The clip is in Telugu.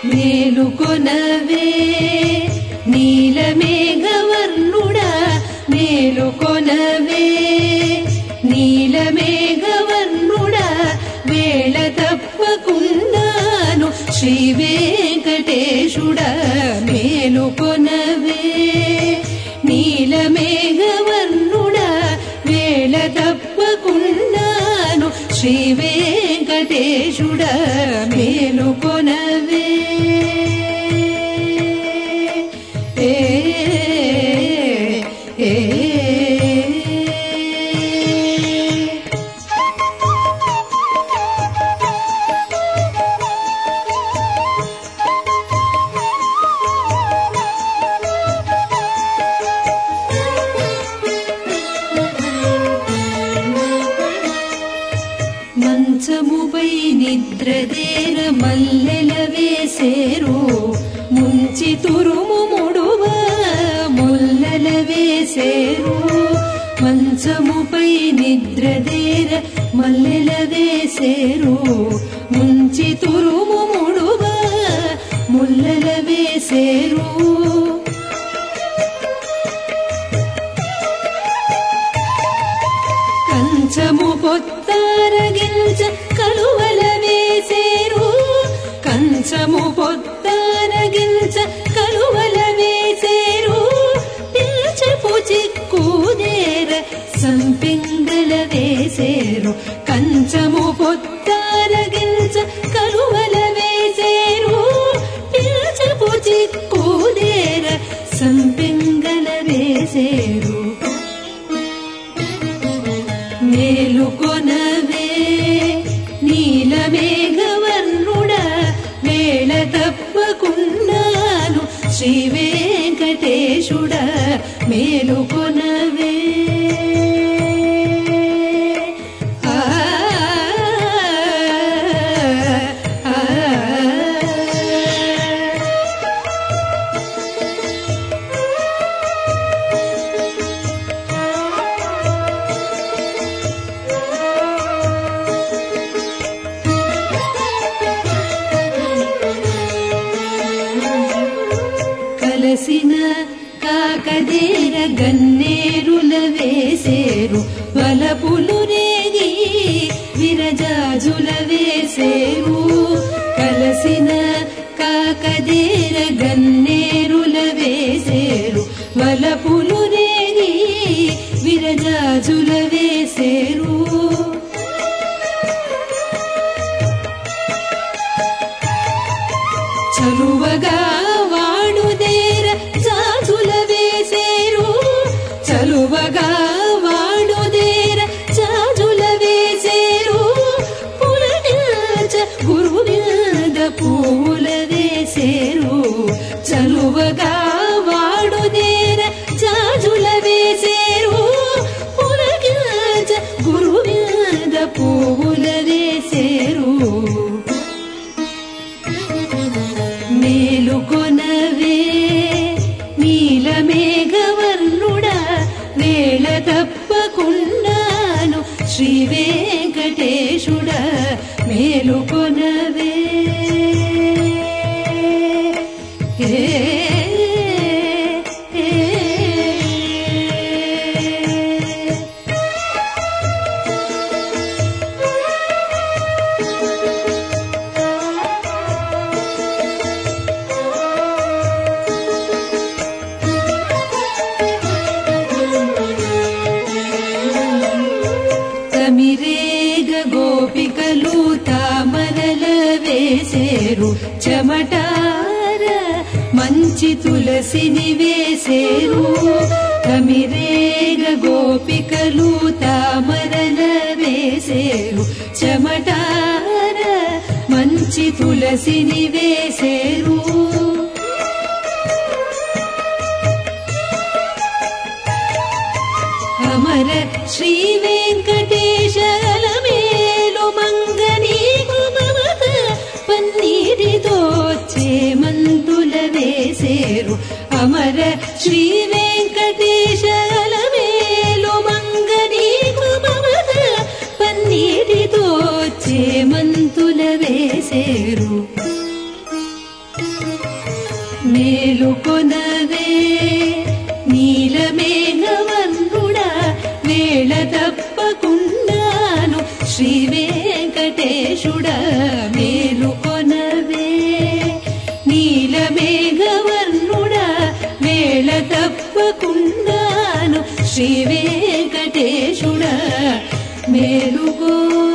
మేలుకొనవే నీలమేఘవర్ణుడా మేలుకొనవే నీలమేఘవర్ణుడా వేళ తప్పకుండాను శ్రీ వెంకటేశుడా మేలుకొనవే నీలమేఘవర్ణుడా వేళ తప్పకుండాను శ్రీ వెంకటేశుడా మేలుకొనవే మంచముపై నిద్రదేర మల్లెల వేసేరు ముంచి తురుము ముడువ ముల్లల వేసేరు మంచముపై నిద్రదేర మల్లెల వేసేరు ముంచి తురుము ముడువ ముల్లల వేసేరు కంచము పొత్తారగించ కలువల వేసేరు కంచము పొత్తారగించ కలువల వేసేరు పిల్చపు చిక్కుదేర సంపింగల వేసేరు కంచము పొత్తారగించ కలువల వేసేరు పిల్చపు చిక్కుదేర సంపింగల వేసేరు మేలుకొనవే నీలమేఘవర్ణుడా వేళ తప్పకుండాను శ్రీ వెంకటేశుడా మేలుకొనవే కలసిన కాకదేర గన్నేరుల వేసేరు వలపులు రేగి విరజాజుల వేసేరు కలసిన కాకదేర గన్నేరుల వేసేరు వలపులు రేగి విరజాజుల వేసేరు చలువగా వాడుదేర జాజుల వేసేరు చలువగా వాడుదేర జాజుల వేసేరు పులటించ గురువింద పూల వేసేరు చలువగా వాడుదేర జాజుల వేసేరు పులటించ గురువింద పూల వేసేరు మేలుకొనవే నీలమేఘవర్ణుడా వేళ తప్పకుండాను శ్రీ వెంకటేశుడా మేలుకొనవే తమిరేగ గోపికలు తామరల వేసేరు చెమటార మంచి తులసిని వేసేరు తమిరేగ గోపికలు తామరల వేసేరు చెమటార మంచి తులసిని వేసేరు అమర శ్రీ వెంకటేశ అలమేలు మంగనీ మమత పన్నీటితో చేమంతుల వేసేరు అమర శ్రీ వెంకటేశ అలమేలు మంగనీ మమత పన్నీటితో చేమంతుల వేసేరు వెంకటేశుడా మేలుకొనవే నీలమేఘవర్ణుడా వేళ తప్పకుండాను శ్రీ వెంకటేశుడా మేలుకో